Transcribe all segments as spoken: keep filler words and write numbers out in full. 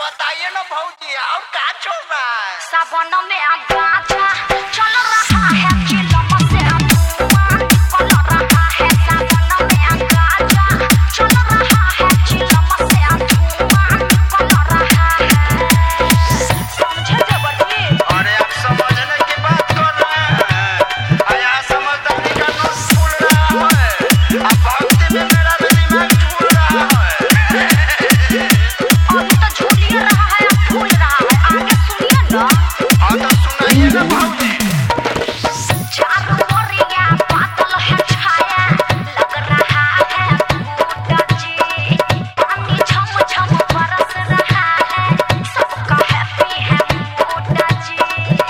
बताइए ना भौजी और क्या चल रहा है। सावन में गाजा चल रहा है, चिलम से धुआं निकल रहा है। सावन में गाजा चल रहा है, चिलम से धुआं निकल रहा है। समझे देवरी? अरे आप समझने की बात कर रहे हैं, यहाँ समझदारी का नोट फूल रहा है। अब भक्ति में मेरा भी दिमाग झूल रहा है। अभी तो झूल ही रहा है, अब फूल रहा है। आगे सुनिए ना। हाँ तो सुनाइए ना भौजी। चारों ओरिया बादल है छाया, लग रहा है बूटा जी। पानी झम झम बरस रहा है, सबका हैप्पी है बूटा जी।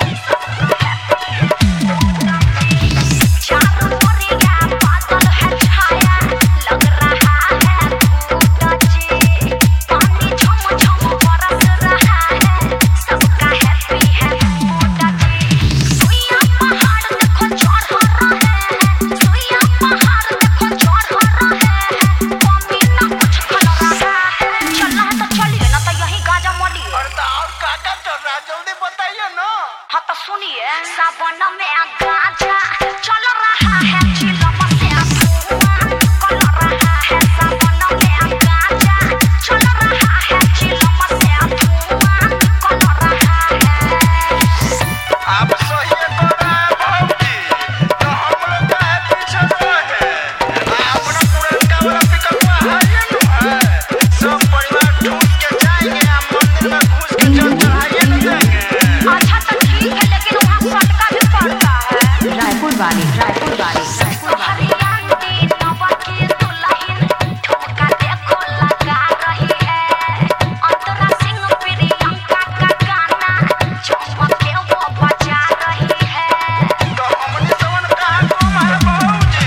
सबका हैप्पी है बूटा जी। चारों ओरिया बादल है छाया, लग रहा है बूटा जी। पानी झम झम बरस रहा है, सबका हैप्पी है बूटा जी। सुइया पहाड़ देखो चढ़ रहे हैं, सुइया पहाड़ देखो चढ़ रहे हैं। कमी ना कुछ खल रहा है। चलना है तो चलिए ना, तो यही गाजा मलिए। और तो और क्या क्या चल रहा है जल्दी बताइए ना। हाँ तो सुनिए, सावन में गाजा चल रहा है, चिलम से धुआं निकल रहा है। सावन में गाजा चल रहा है, चिलम से धुआं निकल रहा है। आप सही कर रहे हैं भौजी, तो हम लोग का है पीछे रहे। अपना पुरनका वाला पिकअप है ये नु है। सब परिवार ठूस के जाएंगे, हम मंदिर में घुस के जल चढ़ाइए न देंगे। अच्छा तो ठीक है, लेकिन वहाँ सटका भी पड़ता है। रायपुर वाली रायपुर वाली हरियाणवी नवकी दुल्हन ठुमका देखो लगा रही है। अंतरा सिंह प्रियंका का गाना झुमके वो बजा रही है। तो हमने सवन कहाँ गुम है भौजी।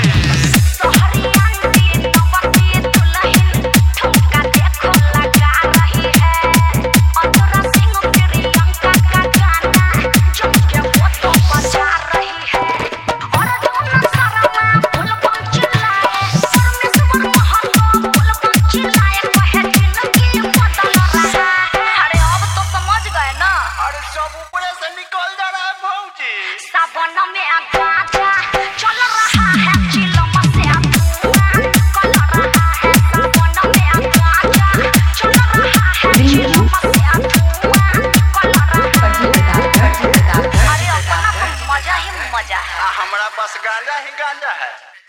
हरियाणवी नवकी दुल्हन ठुमका देखो लगा रही है। अंतरा सिंह प्रियंका का गाना झुमके वो तो बजा रही है। और दोनों शर्मा फुलबम चिल्लाए, परमेश्वर महतो फुलबम चिल्लाए, कहे जिंदगी बदल रहा है। अरे अब तो समझ गए ना। अरे सब ऊपर से निकल जा रहा है भौजी। सावन में गाजा चल रहा है, चिलम से धुआं निकल रहा है। सावन में गाजा चल रहा है, चिलम से धुआं निकल रहा है। अरे अपना तो मजा ही मजा है। हमारा पास गांजा ही गांजा है।